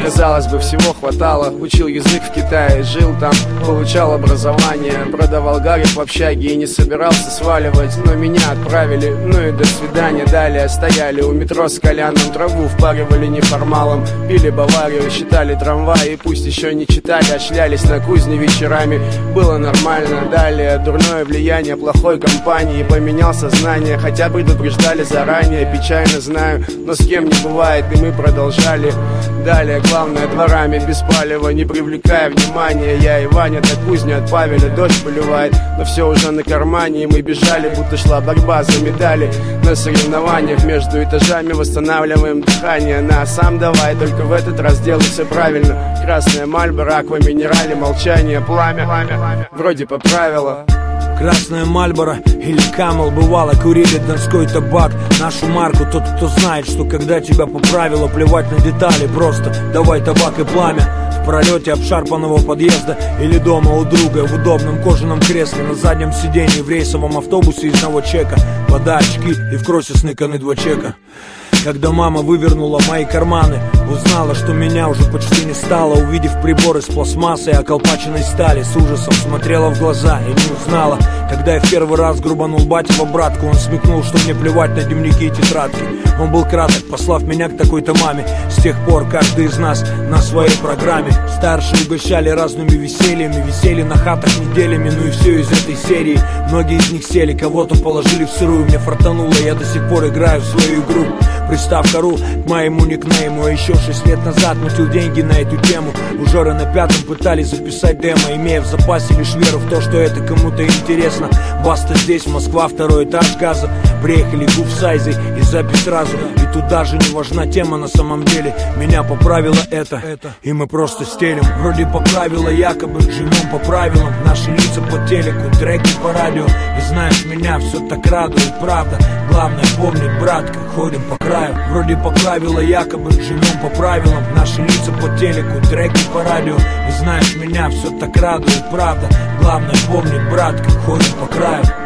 Казалось бы, всего хватало. Учил язык в Китае, жил там, получал образование, продавал гарик в общаге и не собирался сваливать. Но меня отправили, ну и до свидания. Далее стояли у метро с Коляном, траву впаривали неформалом, пили Баварию, считали трамваи, пусть еще не читали, а шлялись на кузне вечерами. Было нормально. Далее дурное влияние плохой компании, поменял сознание, хотя предупреждали заранее. Печально знаю, но с кем не бывает, и мы продолжали. Далее главное дворами, без палева, не привлекая внимания. Я и Ваня до кузни от Павеля, дождь поливает, но все уже на кармане, и мы бежали, будто шла борьба за медали. На соревнованиях между этажами восстанавливаем дыхание. На, сам давай, только в этот раз делай все правильно. Красная Мальборо, аква минерале, молчание, пламя. Вроде поправила. Красная Мальборо или Камел, бывало, курили донской табак. Нашу марку тот, кто знает, что когда тебя поправило, плевать на детали, просто давай табак и пламя. В пролете обшарпанного подъезда или дома у друга, в удобном кожаном кресле, на заднем сиденье в рейсовом автобусе из новочека, вода, очки и в кроссе сныканы 2 чека. Когда мама вывернула мои карманы, узнала, что меня уже почти не стало. Увидев прибор из пластмассы и околпаченной стали, с ужасом смотрела в глаза и не узнала. Когда я в первый раз грубанул батю в обратку, он смекнул, что мне плевать на дневники и тетрадки. Он был краток, послав меня к такой-то маме. С тех пор каждый из нас на своей программе. Старшие угощали разными весельями, висели на хатах неделями, ну и все из этой серии. Многие из них сели, кого-то положили в сырую. Мне фартануло, я до сих пор играю в свою игру. Приставка .ру к моему никнейму. А еще 6 лет назад мутил деньги на эту тему. Ужоры на 5-м пытались записать демо, имея в запасе лишь веру в то, что это кому-то интересно. Баста здесь, Москва, 2-й этаж газа. Приехали в сайзе и запись сразу. И тут даже не важна тема на самом деле. Меня поправило это, и мы просто стелим. Вроде поправило якобы, живем по правилам. Наши лица по телеку, треки по радио. И знаешь, меня все так радует, правда. Главное помнить, братка, ходим по краю. Вроде поправило якобы, живем по правилам. Наши лица по телеку, треки по радио. И знаешь, меня все так радует, правда. Главное помнить, братка, ходим по краю.